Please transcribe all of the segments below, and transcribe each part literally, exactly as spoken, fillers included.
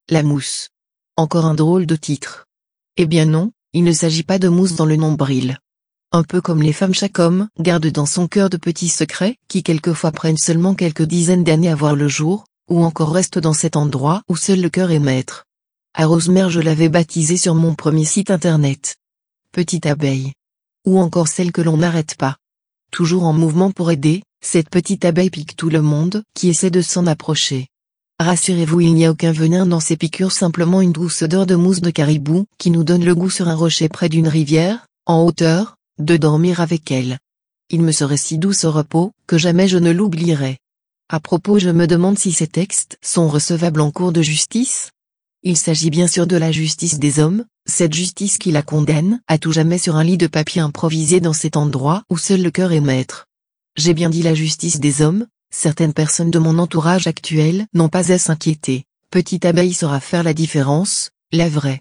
La mousse. Encore un drôle de titre. Eh bien non, il ne s'agit pas de mousse dans le nombril. Un peu comme les femmes, chaque homme garde dans son cœur de petits secrets qui quelquefois prennent seulement quelques dizaines d'années à voir le jour, ou encore restent dans cet endroit où seul le cœur est maître. À Rosemère, je l'avais baptisée sur mon premier site internet. Petite abeille. Ou encore celle que l'on n'arrête pas. Toujours en mouvement pour aider, cette petite abeille pique tout le monde qui essaie de s'en approcher. Rassurez-vous, il n'y a aucun venin dans ces piqûres, simplement une douce odeur de mousse de caribou qui nous donne le goût sur un rocher près d'une rivière, en hauteur, de dormir avec elle. Il me serait si doux au repos, que jamais je ne l'oublierai. À propos, je me demande si ces textes sont recevables en cour de justice. Il s'agit bien sûr de la justice des hommes, cette justice qui la condamne à tout jamais sur un lit de papier improvisé dans cet endroit où seul le cœur est maître. J'ai bien dit la justice des hommes. Certaines personnes de mon entourage actuel n'ont pas à s'inquiéter. Petite abeille saura faire la différence, la vraie.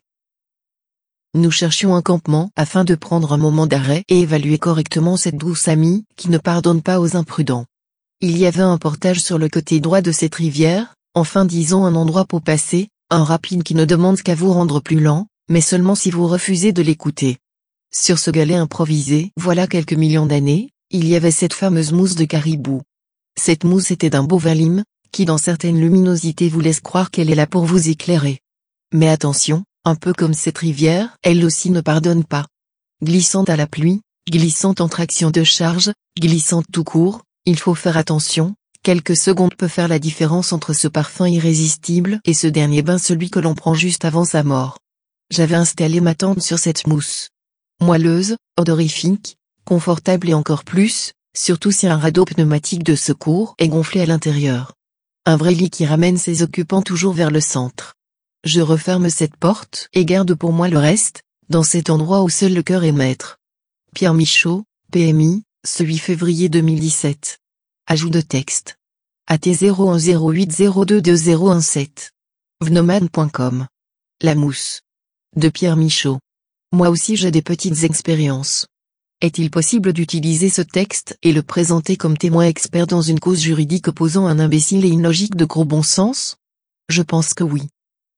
Nous cherchions un campement afin de prendre un moment d'arrêt et évaluer correctement cette douce amie qui ne pardonne pas aux imprudents. Il y avait un portage sur le côté droit de cette rivière, enfin disons un endroit pour passer, un rapide qui ne demande qu'à vous rendre plus lent, mais seulement si vous refusez de l'écouter. Sur ce galet improvisé, voilà quelques millions d'années, il y avait cette fameuse mousse de caribou. Cette mousse était d'un beau vin lime, qui dans certaines luminosités vous laisse croire qu'elle est là pour vous éclairer. Mais attention, un peu comme cette rivière, elle aussi ne pardonne pas. Glissante à la pluie, glissante en traction de charge, glissante tout court, il faut faire attention, quelques secondes peuvent faire la différence entre ce parfum irrésistible et ce dernier bain, celui que l'on prend juste avant sa mort. J'avais installé ma tente sur cette mousse. Moelleuse, odorifique, confortable et encore plus, surtout si un radeau pneumatique de secours est gonflé à l'intérieur. Un vrai lit qui ramène ses occupants toujours vers le centre. Je referme cette porte et garde pour moi le reste, dans cet endroit où seul le cœur est maître. Pierre Michaud, P M I, ce huit février deux mille dix-sept. Ajout de texte. A T zéro un zéro huit zéro deux deux zéro un sept. vnomad point com. La mousse. De Pierre Michaud. Moi aussi j'ai des petites expériences. Est-il possible d'utiliser ce texte et le présenter comme témoin expert dans une cause juridique opposant un imbécile et une logique de gros bon sens? Je pense que oui.